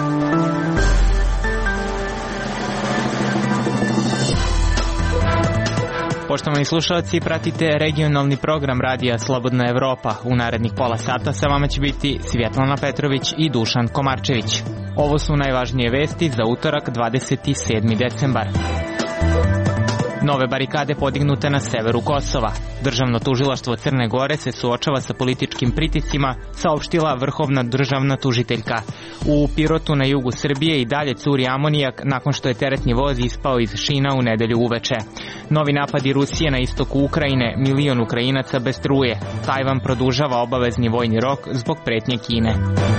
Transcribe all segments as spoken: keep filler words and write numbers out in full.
Poštovani slušalci, pratite regionalni program radija Slobodna Evropa. U narednih pola sata sa vama će biti Svjetlana Petrović i Dušan Komarčević. Ovo su najvažnije vesti za utorak dvadeset sedmi decembar. Nove barikade podignute na severu Kosova. Državno tužilaštvo Crne Gore se suočava sa političkim pritiscima, saopštila vrhovna državna tužiteljka. U Pirotu na jugu Srbije i dalje curi amonijak nakon što je teretni voz ispao iz šina u nedelju uveče. Novi napadi Rusije na istoku Ukrajine, milion Ukrajinaca bez struje. Tajvan produžava obavezni vojni rok zbog pretnje Kine.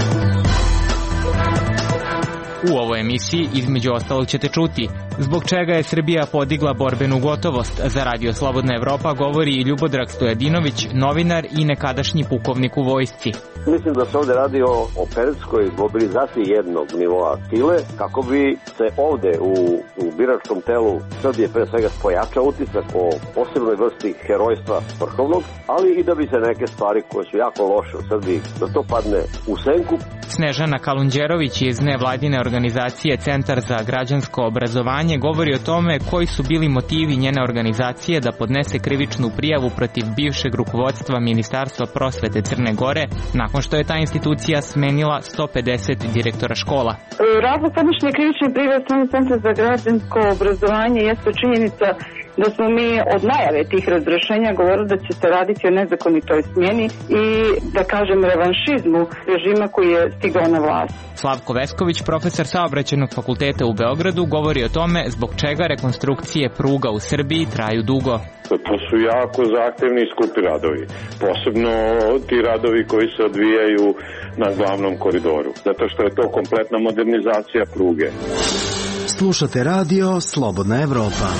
U ovoj emisiji između ostalog ćete čuti zbog čega je Srbija podigla borbenu gotovost. Za Radio Slobodna Evropa govori i Ljubodrag Stojadinović, novinar i nekadašnji pukovnik u vojsci. Mislim da se ovde radi o operacijskoj mobilizaciji jednog nivoa sile kako bi se ovde u, u biračkom telu Srbije pre svega pojačao utisak o posebnoj vrsti herojstva vrhovnog, ali i da bi se neke stvari koje su jako loše u Srbiji, da to padne u senku. Snežana Kalundjerović iz nevladine organizacije Centar za građansko obrazovanje govori o tome koji su bili motivi njene organizacije da podnese krivičnu prijavu protiv bivšeg rukovodstva Ministarstva prosvete Crne Gore nakon što je ta institucija smenila sto pedeset direktora škola. Razlog podnošenja krivične prijave Centra za građansko obrazovanje jeste činjenica da smo mi od najave tih razrešenja govorili da će se raditi o nezakonitoj smjeni i, da kažem, revanšizmu režima koji je stigao na vlast. Slavko Vesković, profesor Saobraćajnog fakulteta u Beogradu, govori o tome zbog čega rekonstrukcije pruga u Srbiji traju dugo. To su jako zahtevni i skupi radovi, posebno ti radovi koji se odvijaju na glavnom koridoru, zato što je to kompletna modernizacija pruge. Slušate radio Slobodna Evropa.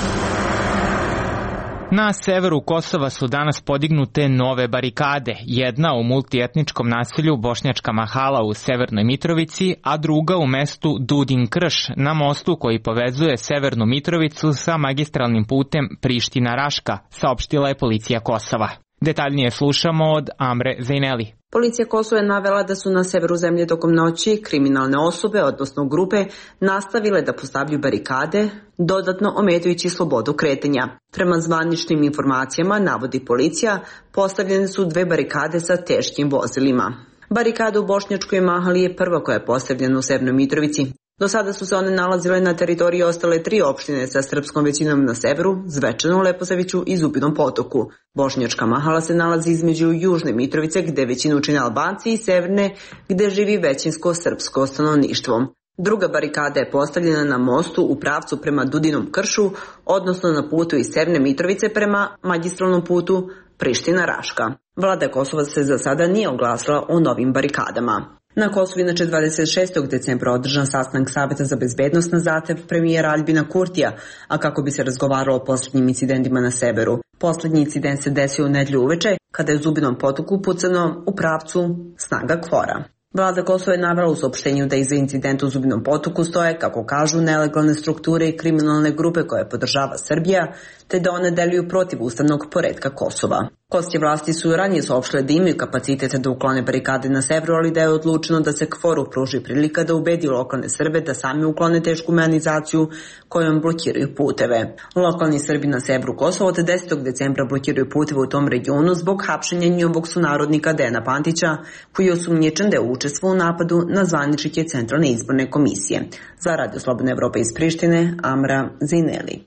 Na severu Kosova su danas podignute nove barikade, jedna u multietničkom naselju Bošnjačka Mahala u Severnoj Mitrovici, a druga u mestu Dudin Krš na mostu koji povezuje Severnu Mitrovicu sa magistralnim putem Priština-Raška, saopštila je policija Kosova. Detaljnije slušamo od Amre Zejneli. Policija Kosova je navela da su na severu zemlje tokom noći kriminalne osobe, odnosno grupe, nastavile da postavljaju barikade, dodatno ometajući slobodu kretanja. Prema zvaničnim informacijama, navodi policija, postavljene su dve barikade sa teškim vozilima. Barikada u Bošnjačkoj Mahali je prva koja je postavljena u Severnoj Mitrovici. Do sada su se one nalazile na teritoriji ostale tri opštine sa srpskom većinom na severu, Zvečanu, Leposaviću i Zubinom Potoku. Bošnjačka Mahala se nalazi između Južne Mitrovice, gde većinu čine Albanci, i Severne, gde živi većinsko srpsko stanovništvo. Druga barikada je postavljena na mostu u pravcu prema Dudinom Kršu, odnosno na putu iz Severne Mitrovice prema magistralnom putu Priština-Raška. Vlada Kosova se za sada nije oglasila o novim barikadama. Na Kosovu inače dvadeset šestog decembra održan sastanak Saveta za bezbednost na zahtev premijera Aljbina Kurtija, a kako bi se razgovaralo o posljednjim incidentima na severu. Posljednji incident se desio u nedjelju uveče, kada je u Zubinom Potoku pucano u pravcu snaga Kvora. Vlada Kosova je navela u saopštenju da iza incidenta u Zubinom Potoku stoje, kako kažu, nelegalne strukture i kriminalne grupe koje podržava Srbija, te da one deluju protiv ustavnog poretka Kosova. Kosovske vlasti su ranije saopštile da imaju kapacitet da uklone barikade na severu, ali da je odlučeno da se Kvoru pruži prilika da ubedi lokalne Srbe da sami uklone tešku mehanizaciju kojom blokiraju puteve. Lokalni Srbi na severu Kosova od desetog decembra blokiraju puteve u tom regionu zbog hapšenja njihovog sunarodnika Dejana Pantića, koji je osumnjičen da je učestvovao u napadu na zvaničnike Centralne izborne komisije. Za Radio Slobodna Evropa iz Prištine, Amra Zejneli.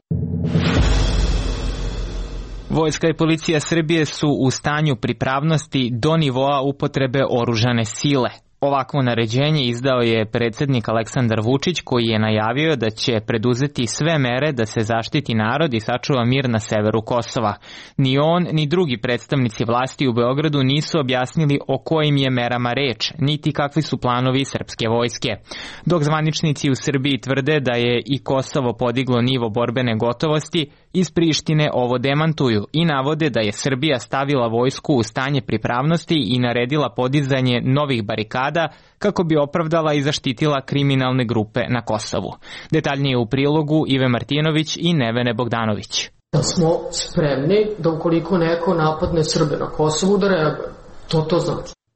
Vojska i policija Srbije su u stanju pripravnosti do nivoa upotrebe oružane sile. Ovakvo naređenje izdao je predsjednik Aleksandar Vučić, koji je najavio da će preduzeti sve mere da se zaštiti narod i sačuva mir na severu Kosova. Ni on, ni drugi predstavnici vlasti u Beogradu nisu objasnili o kojim je merama reč, niti kakvi su planovi srpske vojske. Dok zvaničnici u Srbiji tvrde da je i Kosovo podiglo nivo borbene gotovosti, iz Prištine ovo demantuju i navode da je Srbija stavila vojsku u stanje pripravnosti i naredila podizanje novih barikada kako bi opravdala i zaštitila kriminalne grupe na Kosovu. Detaljnije u prilogu Ive Martinović i Nevene Bogdanović. Da smo spremni da ukoliko neko napadne Srbe na Kosovu da reaguje. To to znači.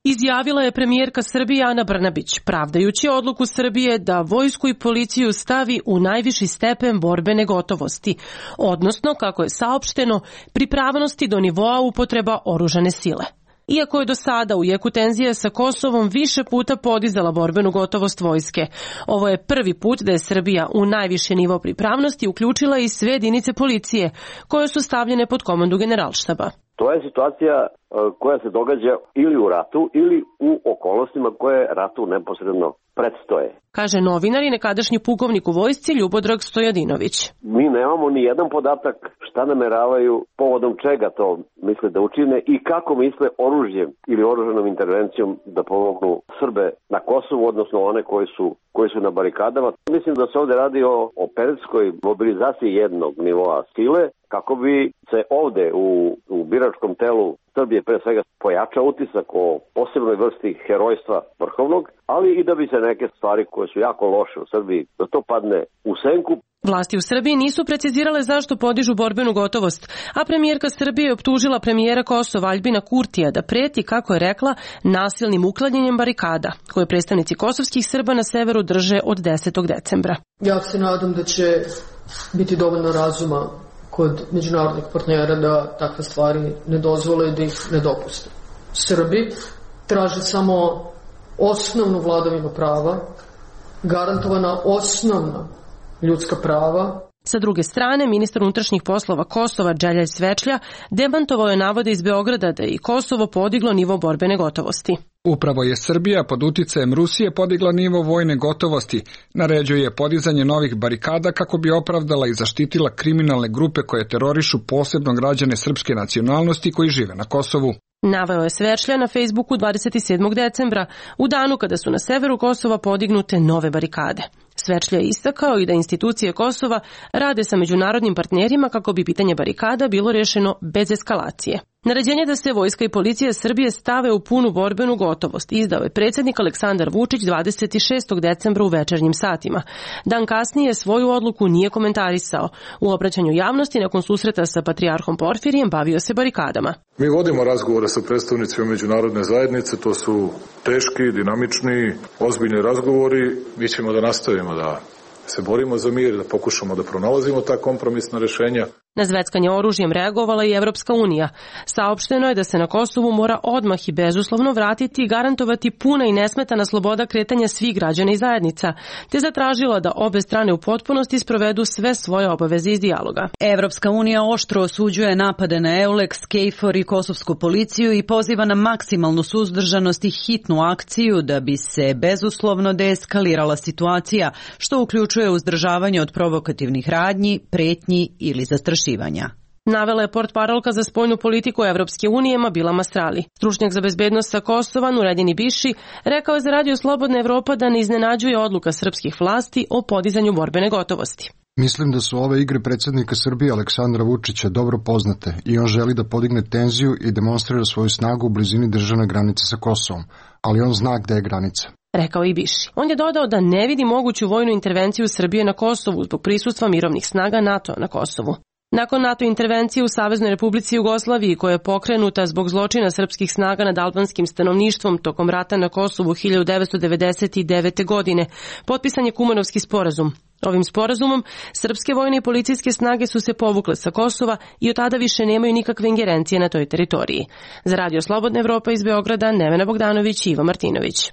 Izjavila je premijerka Srbije Ana Brnabić, pravdajući odluku Srbije da vojsku i policiju stavi u najviši stepen borbene gotovosti, odnosno, kako je saopšteno, pripravnosti do nivoa upotreba oružane sile. Iako je do sada u jeku tenzije sa Kosovom više puta podizala borbenu gotovost vojske, ovo je prvi put da je Srbija u najviše nivo pripravnosti uključila i sve jedinice policije, koje su stavljene pod komandu Generalštaba. To je situacija koja se događa ili u ratu ili u okolnostima koje ratu neposredno predstoje. Kaže novinar i nekadašnji pukovnik u vojsci Ljubodrag Stojadinović. Mi nemamo ni jedan podatak šta nameravaju, povodom čega to misle da učine i kako misle oružjem ili oružanom intervencijom da pomognu Srbe na Kosovu, odnosno one koji su, koji su na barikadama. Mislim da se ovde radi o, o periodskoj mobilizaciji jednog nivoa sile, kako bi se ovde u, u biračkom telu Srbije pre svega pojačao utisak o posebnoj vrsti herojstva vrhovnog, ali i da bi se neke stvari koje su jako loše u Srbiji, da to padne u senku. Vlasti u Srbiji nisu precizirale zašto podižu borbenu gotovost, a premijerka Srbije je optužila premijera Kosova Aljbina Kurtija da preti, kako je rekla, nasilnim uklanjanjem barikada, koje predstavnici kosovskih Srba na severu drže od desetog decembra. Ja se nadam da će biti dovoljno razuma kod međunarodnih partnera da takve stvari ne dozvole i da ih ne dopuste. Srbi traže samo osnovnu vladavinu prava, garantovana osnovna ljudska prava. Sa druge strane, ministar unutrašnjih poslova Kosova Đelja Svečlja demantovao je navode iz Beograda da je i Kosovo podiglo nivo borbene gotovosti. Upravo je Srbija pod uticajem Rusije podigla nivo vojne gotovosti, naređuje podizanje novih barikada kako bi opravdala i zaštitila kriminalne grupe koje terorišu posebno građane srpske nacionalnosti koji žive na Kosovu. Naveo je Svečlja na Facebooku dvadeset sedmog decembra, u danu kada su na severu Kosova podignute nove barikade. Svečlja je istakao i da institucije Kosova rade sa međunarodnim partnerima kako bi pitanje barikada bilo rešeno bez eskalacije. Naređenje da se vojska i policija Srbije stave u punu borbenu gotovost izdao je predsjednik Aleksandar Vučić dvadeset šestog decembra u večernjim satima. Dan kasnije svoju odluku nije komentarisao. U obraćanju javnosti nakon susreta sa patrijarhom Porfirijem bavio se barikadama. Mi vodimo razgovore sa predstavnicima međunarodne zajednice, to su teški, dinamični, ozbiljni razgovori. Mi ćemo da nastavimo da se borimo za mir, da pokušamo da pronalazimo ta kompromisna rešenja. Na zveckanje oružjem reagovala i Evropska unija. Saopšteno je da se na Kosovu mora odmah i bezuslovno vratiti i garantovati puna i nesmetana sloboda kretanja svih građana i zajednica, te zatražila da obe strane u potpunosti sprovedu sve svoje obaveze iz dijaloga. Evropska unija oštro osuđuje napade na Eulex, KFOR i kosovsku policiju i poziva na maksimalnu suzdržanost i hitnu akciju da bi se bezuslovno deeskalirala situacija, što uključuje uzdržavanje od provokativnih radnji, pretnji ili zastrašivanja. Navela je portparolka za spoljnu politiku Evropske unije Mabila Masrali. Stručnjak za bezbednost sa Kosova Nuredin Ibiši rekao je za Radio Slobodna Evropa da ne iznenađuje odluka srpskih vlasti o podizanju borbene gotovosti. Mislim da su ove igre predsjednika Srbije Aleksandra Vučića dobro poznate i on želi da podigne tenziju i demonstrira svoju snagu u blizini državne granice sa Kosovom, ali on zna gde je granica. Rekao je Ibiši. On je dodao da ne vidi moguću vojnu intervenciju Srbije na Kosovu zbog prisustva mirovnih snaga NATO na Kosovu. Nakon NATO intervencije u Saveznoj Republici Jugoslaviji, koja je pokrenuta zbog zločina srpskih snaga nad albanskim stanovništvom tokom rata na Kosovu hiljadu devetsto devedeset devete. godine, potpisan je Kumanovski sporazum. Ovim sporazumom srpske vojne i policijske snage su se povukle sa Kosova i od tada više nemaju nikakve ingerencije na toj teritoriji. Za Radio Slobodna Evropa iz Beograda, Nevena Bogdanović i Ivo Martinović.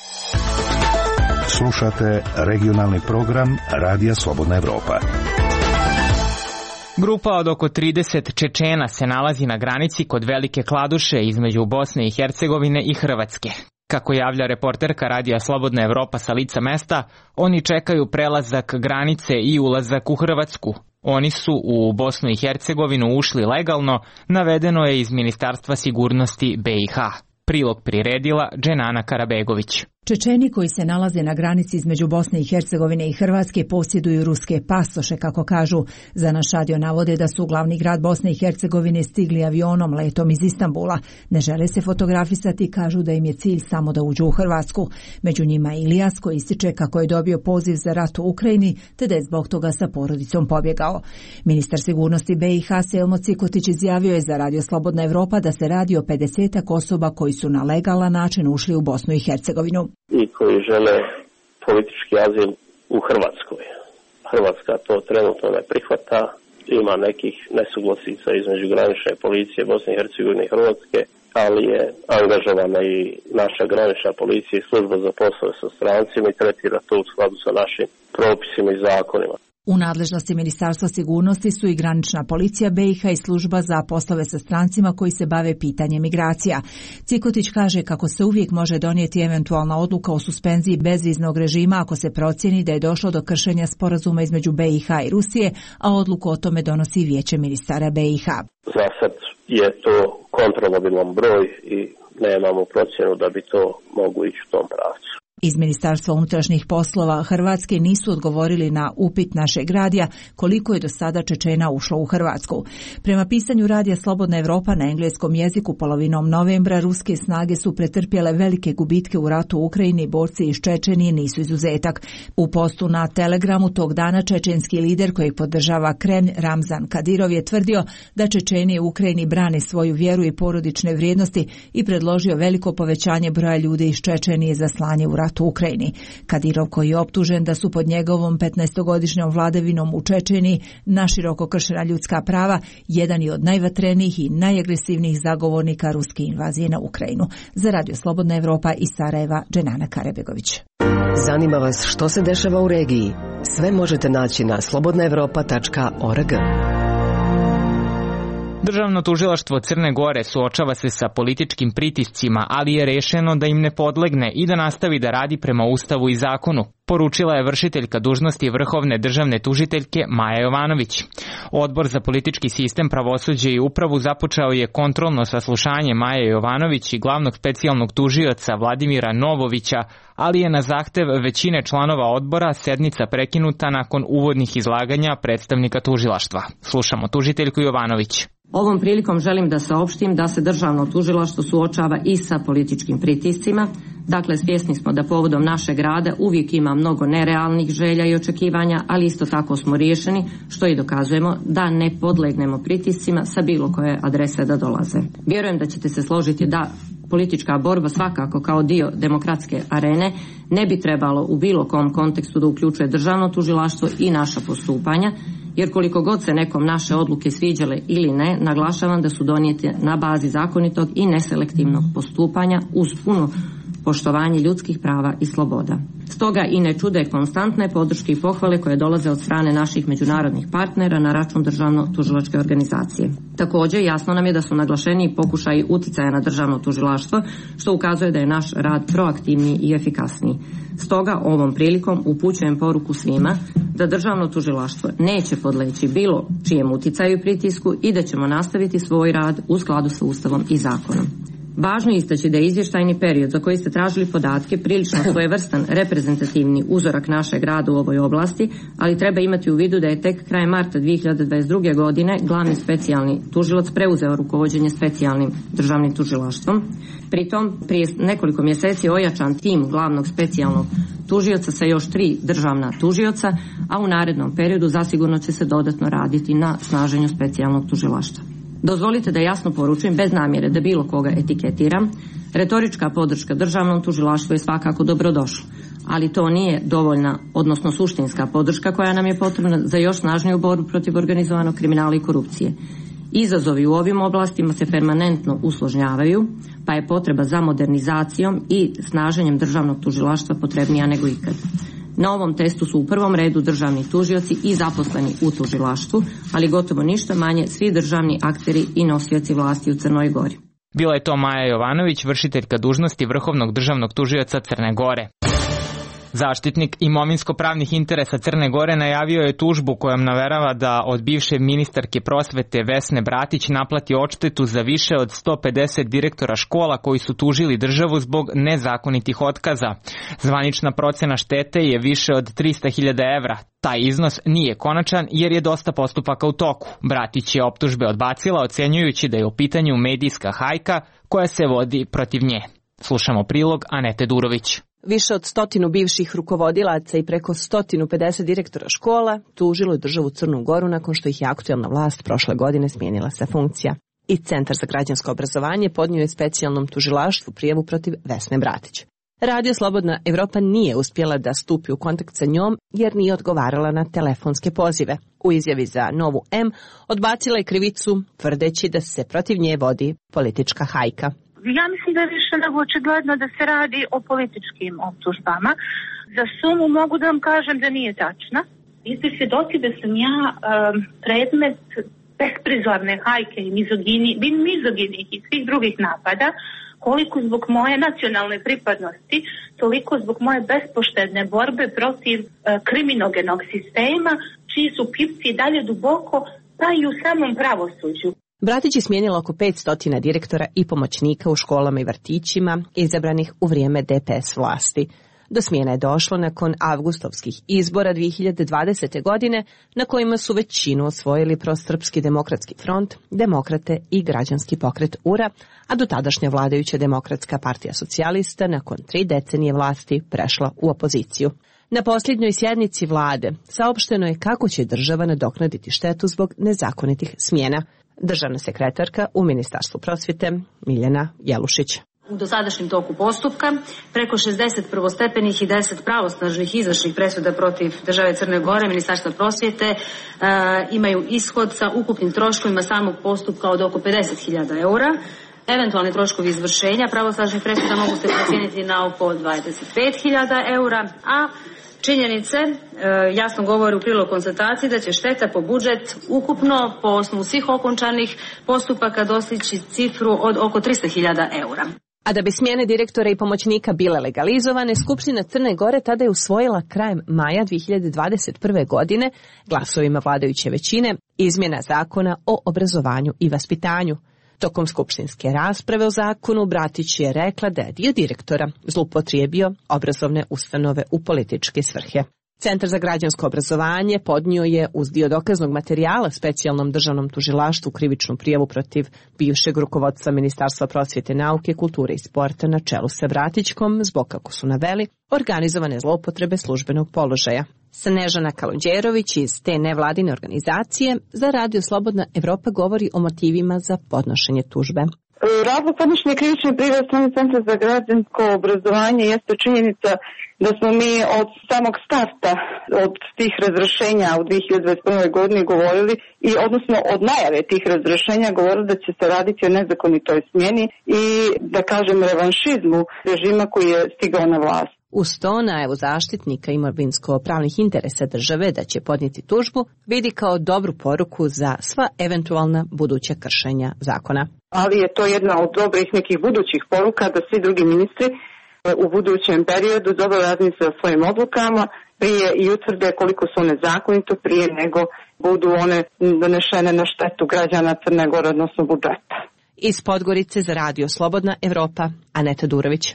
Slušate regionalni program Radija Slobodna Evropa. Grupa od oko trideset Čečena se nalazi na granici kod Velike Kladuše između Bosne i Hercegovine i Hrvatske. Kako javlja reporterka Radija Slobodna Evropa sa lica mesta, oni čekaju prelazak granice i ulazak u Hrvatsku. Oni su u Bosnu i Hercegovinu ušli legalno, navedeno je iz Ministarstva sigurnosti B i H. Prilog priredila Dženana Karabegović. Čečeni koji se nalaze na granici između Bosne i Hercegovine i Hrvatske posjeduju ruske pasoše, kako kažu. Za naš radio navode da su u glavni grad Bosne i Hercegovine stigli avionom letom iz Istanbula. Ne žele se fotografisati, kažu da im je cilj samo da uđu u Hrvatsku. Među njima Ilijas koji ističe kako je dobio poziv za rat u Ukrajini, te da je zbog toga sa porodicom pobjegao. Ministar sigurnosti B i H Selmo Cikotić izjavio je za Radio Slobodna Evropa da se radi o pedesetak osoba koji su na legalan način ušli u Bosnu i Hercegovinu. I koji žele politički azil u Hrvatskoj. Hrvatska to trenutno ne prihvata, ima nekih nesuglasica između granične policije Bosne i Hercegovine i Hrvatske, ali je angažovana i naša granična policija i služba za poslove sa strancima i tretira to u skladu sa našim propisima i zakonima. U nadležnosti Ministarstva sigurnosti su i granična policija B i H i služba za poslove sa strancima koji se bave pitanjem migracija. Cikotić kaže kako se uvijek može donijeti eventualna odluka o suspenziji bezviznog režima ako se procijeni da je došlo do kršenja sporazuma između B i H i Rusije, a odluku o tome donosi Vijeće ministara B i H. Za sad je to kontrolabilan broj i nemamo procjenu da bi to moglo ići u tom pravcu. Iz Ministarstva unutrašnjih poslova Hrvatske nisu odgovorili na upit našeg radija koliko je do sada Čečena ušlo u Hrvatsku. Prema pisanju radija Slobodna Evropa na engleskom jeziku polovinom novembra ruske snage su pretrpjele velike gubitke u ratu u Ukrajini, borci iz Čečenije nisu izuzetak. U postu na Telegramu tog dana čečenski lider kojeg podržava Kremlj Ramzan Kadirov je tvrdio da Čečeni u Ukrajini brane svoju vjeru i porodične vrijednosti i predložio veliko povećanje broja ljudi iz Čečenije za slanje u ratu u Ukrajini. Kadirov koji je optužen da su pod njegovom petnaestogodišnjom vladavinom u Čečeniji naširoko kršena ljudska prava, jedan je od najvatrenijih i najagresivnijih zagovornika ruske invazije na Ukrajinu. Za Radio Slobodna Evropa iz Sarajeva, Dženana Karebegović. Zanima vas što se dešava u regiji? Sve možete naći na slobodna evropa tačka org. Državno tužilaštvo Crne Gore suočava se sa političkim pritiscima, ali je rešeno da im ne podlegne i da nastavi da radi prema Ustavu i zakonu, poručila je vršiteljka dužnosti vrhovne državne tužiteljke Maja Jovanović. Odbor za politički sistem, pravosuđe i upravu započeo je kontrolno saslušanje Maje Jovanović i glavnog specijalnog tužioca Vladimira Novovića, ali je na zahtev većine članova odbora sednica prekinuta nakon uvodnih izlaganja predstavnika tužilaštva. Slušamo tužiteljku Jovanović. Ovom prilikom želim da saopštim da se državno tužilaštvo suočava i sa političkim pritiscima. Dakle, svjesni smo da povodom našeg rada uvijek ima mnogo nerealnih želja i očekivanja, ali isto tako smo riješeni, što i dokazujemo, da ne podlegnemo pritiscima sa bilo koje adrese da dolaze. Vjerujem da ćete se složiti da politička borba svakako kao dio demokratske arene ne bi trebalo u bilo kom kontekstu da uključuje državno tužilaštvo i naša postupanja, jer koliko god se nekom naše odluke sviđale ili ne, naglašavam da su donijete na bazi zakonitog i neselektivnog postupanja uz puno poštovanje ljudskih prava i sloboda. Stoga i ne čude konstantne podrške i pohvale koje dolaze od strane naših međunarodnih partnera na račun državno-tužilačke organizacije. Također, jasno nam je da su naglašeni pokušaji uticaja na državno tužilaštvo, što ukazuje da je naš rad proaktivniji i efikasniji. Stoga ovom prilikom upućujem poruku svima da državno tužilaštvo neće podleći bilo čijem uticaju i pritisku i da ćemo nastaviti svoj rad u skladu sa Ustavom i zakonom. Važno je istaći da je izvještajni period za koji ste tražili podatke prilično svojevrstan reprezentativni uzorak našeg rada u ovoj oblasti, ali treba imati u vidu da je tek krajem marta dvije hiljade dvadeset druge. godine glavni specijalni tužilac preuzeo rukovođenje specijalnim državnim tužilaštvom. Pritom, prije nekoliko mjeseci ojačan tim glavnog specijalnog tužioca sa još tri državna tužioca, a u narednom periodu zasigurno će se dodatno raditi na snaženju specijalnog tužilaštva. Dozvolite da jasno poručujem, bez namjere da bilo koga etiketiram, retorička podrška državnom tužilaštvu je svakako dobrodošla, ali to nije dovoljna, odnosno suštinska podrška koja nam je potrebna za još snažniju borbu protiv organizovanog kriminala i korupcije. Izazovi u ovim oblastima se permanentno usložnjavaju, pa je potreba za modernizacijom i snaženjem državnog tužilaštva potrebnija nego ikad. Na ovom testu su u prvom redu državni tužioci i zaposleni u tužilaštvu, ali gotovo ništa manje svi državni akteri i nosioci vlasti u Crnoj Gori. Bila je to Maja Jovanović, vršiteljka dužnosti vrhovnog državnog tužioca Crne Gore. Zaštitnik imovinsko-pravnih interesa Crne Gore najavio je tužbu kojom naverava da od bivše ministarke prosvete Vesne Bratić naplati odštetu za više od sto pedeset direktora škola koji su tužili državu zbog nezakonitih otkaza. Zvanična procena štete je više od trista hiljada evra. Taj iznos nije konačan jer je dosta postupaka u toku. Bratić je optužbe odbacila, ocenjujući da je u pitanju medijska hajka koja se vodi protiv nje. Slušamo prilog Anete Durović. Više od stotinu bivših rukovodilaca i preko stotinu pedeset direktora škola tužilo je državu Crnu Goru nakon što ih je aktuelna vlast prošle godine smijenila sa funkcija. I Centar za građansko obrazovanje podnio je specijalnom tužilaštvu prijavu protiv Vesne Bratić. Radio Slobodna Evropa nije uspjela da stupi u kontakt sa njom jer nije odgovarala na telefonske pozive. U izjavi za Novu M odbacila je krivicu tvrdeći da se protiv nje vodi politička hajka. Ja mislim da je više nego očigledno da se radi o političkim optužbama. Za sumu mogu da vam kažem da nije tačna. Vi ste svjedoci da sam ja um, predmet besprizorne hajke i mizogini, mizoginih i svih drugih napada, koliko zbog moje nacionalne pripadnosti, toliko zbog moje bespoštedne borbe protiv uh, kriminogenog sistema, čiji su pipci dalje duboko, pa i u samom pravosuđu. Bratić je smijenila oko petsto direktora i pomoćnika u školama i vrtićima izabranih u vrijeme D P S vlasti. Do smjena je došlo nakon avgustovskih izbora dvije hiljade dvadesete. godine na kojima su većinu osvojili Prosrpski demokratski front, Demokrate i Građanski pokret U R A, a do tadašnja vladajuća Demokratska partija socijalista nakon tri decenije vlasti prešla u opoziciju. Na posljednjoj sjednici vlade saopšteno je kako će država nadoknaditi štetu zbog nezakonitih smjena. Državna sekretarka u Ministarstvu prosvjete Miljana Jelušić. U dosadašnjem toku postupka preko šezdeset prvostepenih i deset pravosnažnih izvršnih presuda protiv države Crne Gore, Ministarstva prosvjete e, imaju ishod sa ukupnim troškovima samog postupka od oko pedeset hiljada eura. Eventualni troškovi izvršenja pravosnažnih presuda mogu se procijeniti na oko dvadeset pet hiljada eura, a činjenice e, jasno govore u prilog konstataciji da će šteta po budžet ukupno po osnovu svih okončanih postupaka dostići cifru od oko trista hiljada eura. A da bi smjene direktora i pomoćnika bile legalizovane, Skupština Crne Gore tada je usvojila krajem maja dvije hiljade dvadeset prve. godine glasovima vladajuće većine izmjena zakona o obrazovanju i vaspitanju. Tokom skupštinske rasprave o zakonu Bratić je rekla da je dio direktora zloupotrijebio obrazovne ustanove u političke svrhe. Centar za građansko obrazovanje podnio je uz dio dokaznog materijala specijalnom državnom tužilaštvu krivičnu prijavu protiv bivšeg rukovodstva Ministarstva prosvjete, nauke, kulture i sporta na čelu sa Bratićkom zbog, kako su naveli, organizovane zloupotrebe službenog položaja. Snežana Kalundjerović iz te nevladine organizacije za Radio Slobodna Evropa govori o motivima za podnošenje tužbe. Razlog podnošenja krivične prijave strane Centra za građansko obrazovanje jeste činjenica da smo mi od samog starta, od tih razrješenja u dvije hiljade dvadeset prve. godini govorili i odnosno od najave tih razrješenja govorili da će se raditi o nezakonitoj smjeni i da kažem revanšizmu režima koji je stigao na vlast. Uz to najavu zaštitnika imovinsko-pravnih interesa države da će podnijeti tužbu vidi kao dobru poruku za sva eventualna buduća kršenja zakona. Ali je to jedna od dobrih nekih budućih poruka da svi drugi ministri u budućem periodu dobro razmisle o svojim odlukama prije i utvrde koliko su one zakonito prije nego budu one donešene na štetu građana Crne Gore, odnosno budžeta. Iz Podgorice za Radio Slobodna Evropa, Aneta Durović.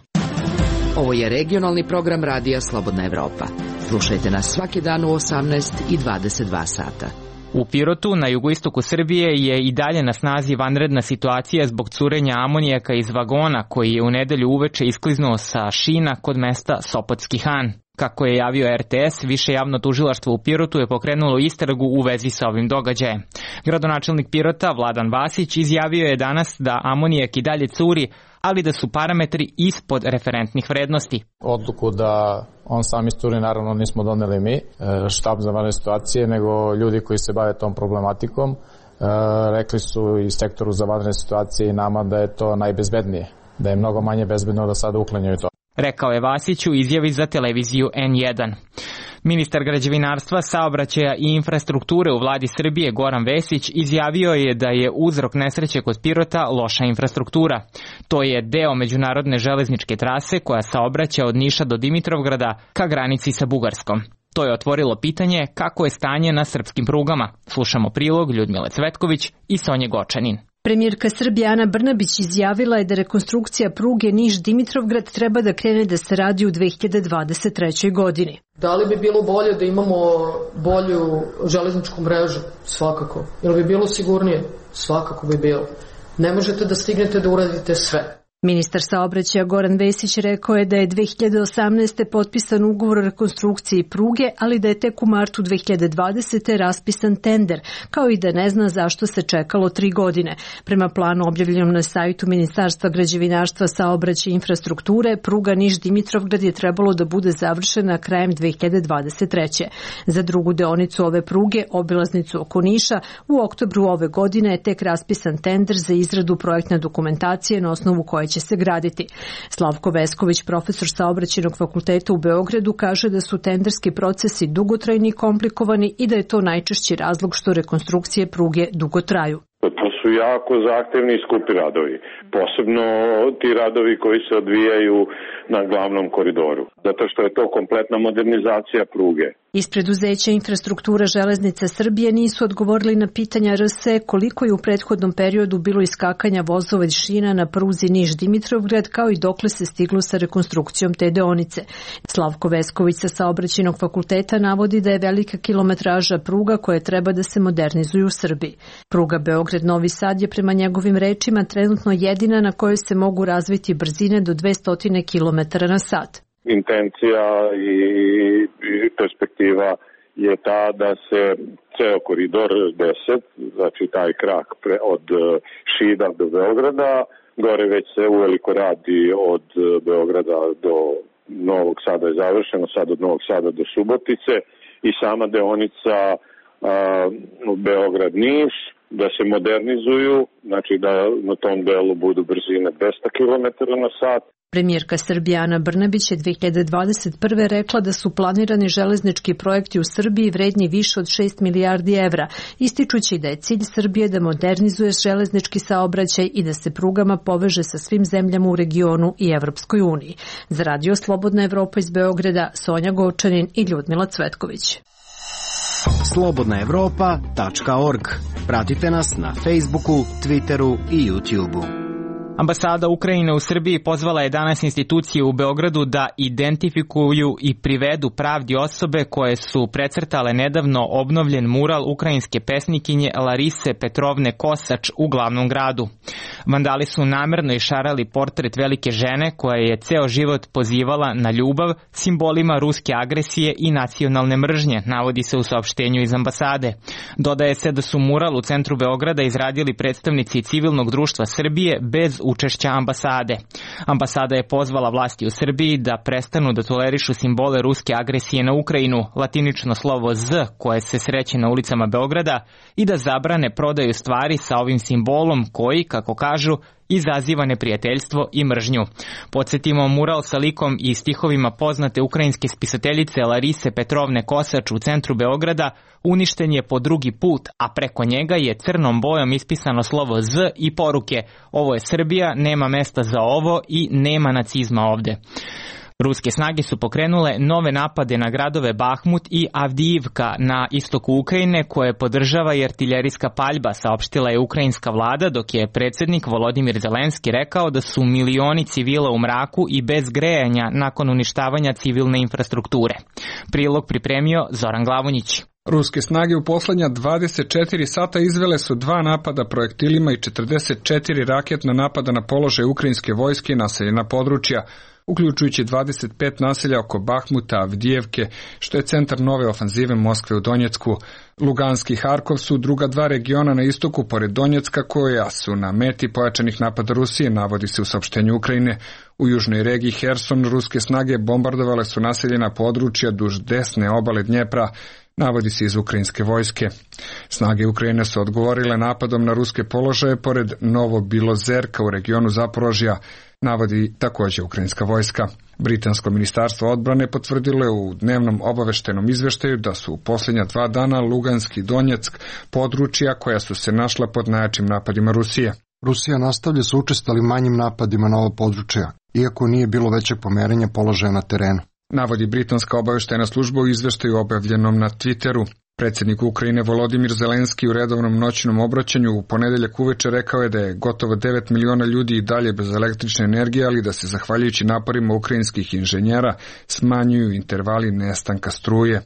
Ovo je regionalni program Radija Slobodna Evropa. Slušajte nas svaki dan u osamnaest i dvadeset dva sata. U Pirotu, na jugoistoku Srbije, je i dalje na snazi vanredna situacija zbog curenja amonijaka iz vagona koji je u nedelju uveče iskliznuo sa šina kod mesta Sopotski Han. Kako je javio R T S, više javno tužilaštvo u Pirotu je pokrenulo istragu u vezi sa ovim događajem. Gradonačelnik Pirota, Vladan Vasić, izjavio je danas da amonijak i dalje curi, ali da su parametri ispod referentnih vrednosti. Odluku da on sam isturi naravno nismo doneli mi, štab za vanredne situacije, nego ljudi koji se bave tom problematikom. Rekli su i sektoru za vanredne situacije i nama da je to najbezbednije, da je mnogo manje bezbedno da sada uklanjaju to. Rekao je Vasić u izjavi za televiziju N jedan. Ministar građevinarstva, saobraćaja i infrastrukture u vladi Srbije Goran Vesić izjavio je da je uzrok nesreće kod Pirota loša infrastruktura. To je deo međunarodne železničke trase koja saobraća od Niša do Dimitrovgrada ka granici sa Bugarskom. To je otvorilo pitanje kako je stanje na srpskim prugama. Slušamo prilog Ljudmile Cvetković i Sonje Gočanin. Premijerka Srbije Ana Brnabić izjavila je da rekonstrukcija pruge Niš-Dimitrovgrad treba da krene da se radi u dve hiljade dvadeset trećoj. godini. Da li bi bilo bolje da imamo bolju železničku mrežu? Svakako. Ili bi bilo sigurnije? Svakako bi bilo. Ne možete da stignete da uradite sve. Ministar saobraćaja Goran Vesić rekao je da je dve hiljade osamnaeste. potpisan ugovor o rekonstrukciji pruge, ali da je tek u martu dve hiljade dvadesete. raspisan tender, kao i da ne zna zašto se čekalo tri godine. Prema planu objavljenom na sajtu Ministarstva građevinarstva, saobraćaja i infrastrukture, pruga Niš-Dimitrovgrad je trebalo da bude završena krajem dve hiljade dvadeset treće. Za drugu deonicu ove pruge, obilaznicu oko Niša, u oktobru ove godine je tek raspisan tender za izradu projektne dokumentacije na osnovu koje će se graditi. Slavko Vesković, profesor saobraćajnog fakulteta u Beogradu, kaže da su tenderski procesi dugotrajni i komplikovani i da je to najčešći razlog što rekonstrukcije pruge dugo traju. To su jako zahtevni i skupi radovi, posebno ti radovi koji se odvijaju na glavnom koridoru, zato što je to kompletna modernizacija pruge. Iz preduzeća Infrastruktura železnica Srbije nisu odgovorili na pitanja R S E koliko je u prethodnom periodu bilo iskakanja vozova iz šina na pruzi Niš-Dimitrovgrad, kao i dokle se stiglo sa rekonstrukcijom te deonice. Slavko Vesković sa saobraćajnog fakulteta navodi da je velika kilometraža pruga koje treba da se modernizuju u Srbiji. Pruga Beograd-Novi Sad je prema njegovim rečima trenutno jedina na kojoj se mogu razviti brzine do dvesta kilometara na sat. Intencija i perspektiva je ta da se ceo koridor deset, znači taj krak pre, od Šida do Beograda, gore već se uveliko radi od Beograda do Novog Sada je završeno, sad od Novog Sada do Subotice i sama deonica Beograd-Niš, da se modernizuju, znači da na tom delu budu brzine dvesta kilometara na sat. Premijerka Srbije Ana Brnabić je dve hiljade dvadeset prve. rekla da su planirani železnički projekti u Srbiji vredni više od šest milijardi evra, ističući da je cilj Srbije da modernizuje železnički saobraćaj i da se prugama poveže sa svim zemljama u regionu i Evropskoj uniji. Za Radio Slobodna Evropa iz Beograda, Sonja Gočanin i Ljudmila Cvetković. slobodna evropa tačka org. Pratite nas na Facebooku, Twitteru i YouTubeu. Ambasada Ukrajine u Srbiji pozvala je danas institucije u Beogradu da identifikuju i privedu pravdi osobe koje su precrtale nedavno obnovljen mural ukrajinske pesnikinje Larise Petrovne Kosač u glavnom gradu. Vandali su namerno išarali portret velike žene koja je ceo život pozivala na ljubav, simbolima ruske agresije i nacionalne mržnje, navodi se u saopštenju iz ambasade. Dodaje se da su mural u centru Beograda izradili predstavnici civilnog društva Srbije bez učešća ambasade. Ambasada je pozvala vlasti u Srbiji da prestanu da tolerišu simbole ruske agresije na Ukrajinu, latinično slovo Z koje se sreće na ulicama Beograda, i da zabrane prodaju stvari sa ovim simbolom koji, kako kažu, izaziva neprijateljstvo i mržnju. Podsjetimo, mural sa likom i stihovima poznate ukrajinske spisateljice Larise Petrovne Kosač u centru Beograda uništen je po drugi put, a preko njega je crnom bojom ispisano slovo Z i poruke: ovo je Srbija, nema mesta za ovo i nema nacizma ovde. Ruske snage su pokrenule nove napade na gradove Bahmut i Avdijivka na istoku Ukrajine, koje podržava i artiljerijska paljba, saopštila je ukrajinska vlada, dok je predsjednik Volodimir Zelenski rekao da su milioni civila u mraku i bez grejanja nakon uništavanja civilne infrastrukture. Prilog pripremio Zoran Glavonjić. Ruske snage u poslednja dvadeset četiri sata izvele su dva napada projektilima i četrdeset četiri raketna napada na položaj ukrajinske vojske i naseljena područja, uključujući dvadeset pet naselja oko Bahmuta, Avdijevke, što je centar nove ofanzive Moskve u Donjecku. Luganski i Harkov su druga dva regiona na istoku pored Donjecka koja su na meti pojačanih napada Rusije, navodi se u saopštenju Ukrajine. U južnoj regiji Herson ruske snage bombardovale su naseljena područja duž desne obale Dnjepra, navodi se iz ukrajinske vojske. Snage Ukrajine su odgovorile napadom na ruske položaje pored Novobilozerka u regionu Zaporožja. navodi takođe ukrajinska vojska. Britansko ministarstvo odbrane potvrdilo je u dnevnom obaveštenom izveštaju da su u posljednja dva dana Lugansk i Donjeck područja koja su se našla pod najjačim napadima Rusije. Rusija nastavlja sa učestalim manjim napadima na ovo područja, iako nije bilo većeg pomerenja položaja na terenu, navodi britanska obaveštajna služba u izveštaju objavljenom na Twitteru. Predsjednik Ukrajine Volodimir Zelenski u redovnom noćnom obraćanju u ponedeljak uveče rekao je da je gotovo devet miliona ljudi i dalje bez električne energije, ali da se zahvaljujući naporima ukrajinskih inženjera smanjuju intervali nestanka struje.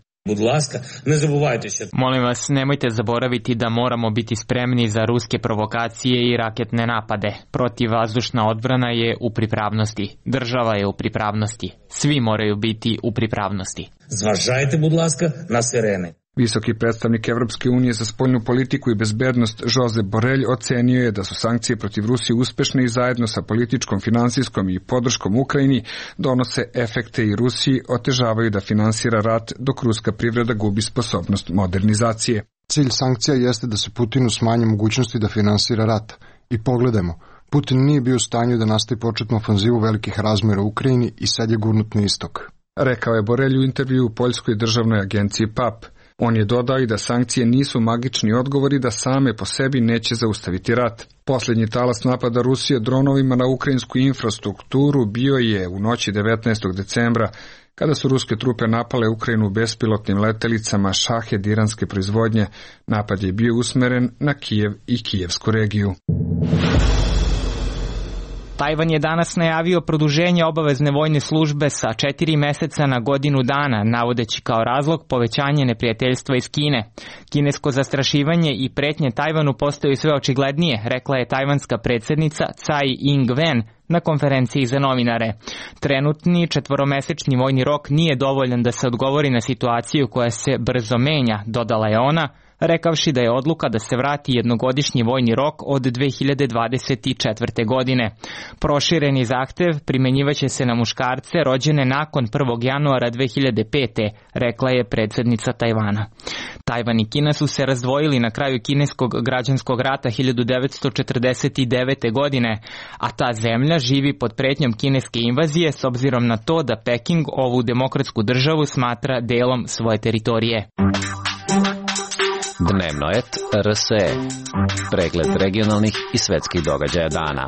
Molim vas, nemojte zaboraviti da moramo biti spremni za ruske provokacije i raketne napade. Protivvazdušna odbrana je u pripravnosti. Država je u pripravnosti. Svi moraju biti u pripravnosti. Зважайте, будь ласка, на сирени. Visoki predstavnik Evropske unije za spoljnu politiku i bezbednost Josep Borrell ocenio je da su sankcije protiv Rusije uspešne i zajedno sa političkom, finansijskom i podrškom Ukrajini donose efekte i Rusiji otežavaju da finansira rat dok ruska privreda gubi sposobnost modernizacije. Cilj sankcija jeste da se Putinu smanje mogućnosti da finansira rat. I pogledajmo, Putin nije bio u stanju da nastavi početnu ofanzivu velikih razmjera u Ukrajini i sad je gurnut na istok, rekao je Borrell u intervju u poljskoj državnoj agenciji P A P. On je dodao i da sankcije nisu magični odgovori, da same po sebi neće zaustaviti rat. Posljednji talas napada Rusije dronovima na ukrajinsku infrastrukturu bio je u noći devetnaestog decembra, kada su ruske trupe napale Ukrajinu bespilotnim letelicama Šahed iranske proizvodnje. Napad je bio usmeren na Kijev i kijevsku regiju. Tajvan je danas najavio produženje obavezne vojne službe sa četiri meseca na godinu dana, navodeći kao razlog povećanje neprijateljstva iz Kine. Kinesko zastrašivanje i pretnje Tajvanu postaju sve očiglednije, rekla je tajvanska predsjednica Tsai Ing-wen na konferenciji za novinare. Trenutni četvoromesečni vojni rok nije dovoljan da se odgovori na situaciju koja se brzo menja, dodala je ona, rekavši da je odluka da se vrati jednogodišnji vojni rok od dve hiljade dvadeset četvrte. godine. Prošireni zahtev primenjivaće se na muškarce rođene nakon prvog januara dve hiljade pete. rekla je predsjednica Tajvana. Tajvan i Kina su se razdvojili na kraju kineskog građanskog rata hiljadu devetsto četrdeset devete. godine, a ta zemlja živi pod pretnjom kineske invazije s obzirom na to da Peking ovu demokratsku državu smatra delom svoje teritorije. Dnevnoet R S E. Pregled regionalnih i svetskih događaja dana.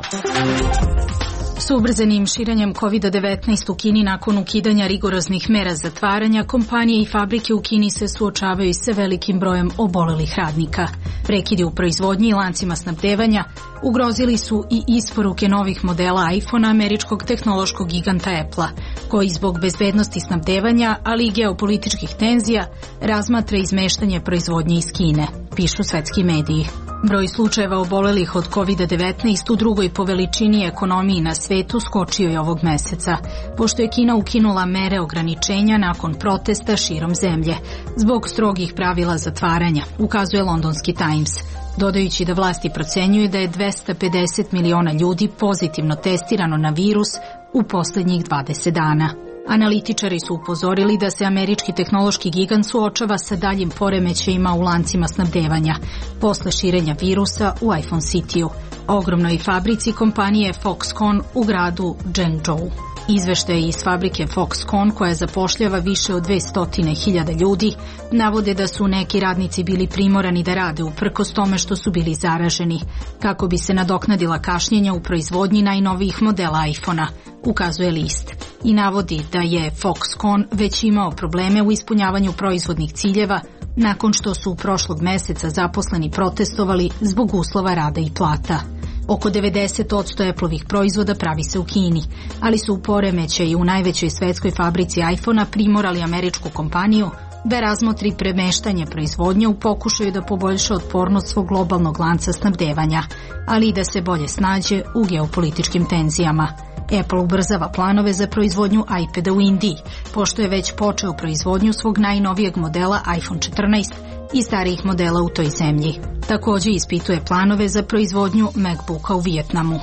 S ubrzanim širenjem kovid devetnaest u Kini nakon ukidanja rigoroznih mera zatvaranja, kompanije i fabrike u Kini se suočavaju sa velikim brojem obolelih radnika. Prekidi u proizvodnji i lancima snabdevanja ugrozili su i isporuke novih modela iPhone-a američkog tehnološkog giganta Apple-a, koji zbog bezbednosti snabdevanja, ali i geopolitičkih tenzija, razmatra izmeštanje proizvodnje iz Kine, pišu svetski mediji. Broj slučajeva obolelih od kovid devetnaest u drugoj po veličini ekonomiji na svetu skočio je ovog meseca, pošto je Kina ukinula mere ograničenja nakon protesta širom zemlje, zbog strogih pravila zatvaranja, ukazuje londonski Times, dodajući da vlasti procenjuju da je dvesta pedeset miliona ljudi pozitivno testirano na virus u posljednjih dvadeset dana. Analitičari su upozorili da se američki tehnološki gigant suočava sa daljim poremećajima u lancima snabdevanja posle širenja virusa u iPhone City-u, ogromnoj fabrici kompanije Foxconn u gradu Zhengzhou. Izveštaje iz fabrike Foxconn, koja zapošljava više od dvesta hiljada ljudi, navode da su neki radnici bili primorani da rade uprkos tome što su bili zaraženi, kako bi se nadoknadila kašnjenja u proizvodnji najnovijih modela iPhone-a, ukazuje list. I navodi da je Foxconn već imao probleme u ispunjavanju proizvodnih ciljeva nakon što su prošlog meseca zaposleni protestovali zbog uslova rada i plata. Oko devedeset posto Apple-ovih proizvoda pravi se u Kini, ali su u poremećaju u najvećoj svetskoj fabrici iPhone-a primorali američku kompaniju da razmotri premeštanje proizvodnje u pokušaju da poboljša otpornost svog globalnog lanca snabdevanja, ali i da se bolje snađe u geopolitičkim tenzijama. Apple ubrzava planove za proizvodnju iPada u Indiji, pošto je već počeo proizvodnju svog najnovijeg modela iPhone četrnaest i starijih modela u toj zemlji. Također ispituje planove za proizvodnju MacBooka u Vijetnamu.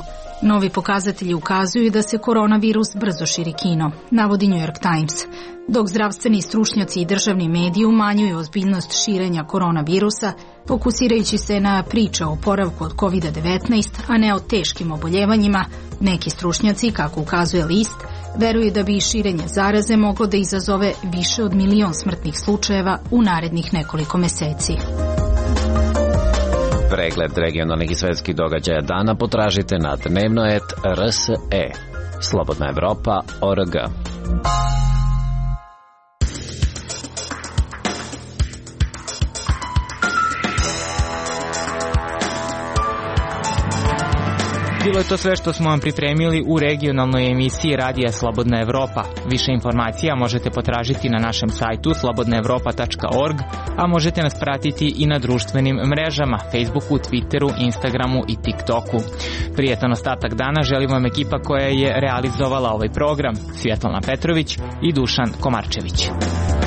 Novi pokazatelji ukazuju da se koronavirus brzo širi Kinom, navodi New York Times. Dok zdravstveni stručnjaci i državni mediji umanjuju ozbiljnost širenja koronavirusa, fokusirajući se na priče o oporavku od kovid devetnaest, a ne o teškim oboljevanjima, neki stručnjaci, kako ukazuje list, veruju da bi širenje zaraze moglo da izazove više od milion smrtnih slučajeva u narednih nekoliko meseci. Pregled regionalnih i svetskih događaja dana potražite na dnevno et r s e. Slobodna Evropa tačka org. Bilo je to sve što smo vam pripremili u regionalnoj emisiji Radija Slobodna Evropa. Više informacija možete potražiti na našem sajtu slobodna evropa tačka org, a možete nas pratiti i na društvenim mrežama, Facebooku, Twitteru, Instagramu i TikToku. Prijetan ostatak dana želim vam ekipa koja je realizovala ovaj program, Svjetlana Petrović i Dušan Komarčević.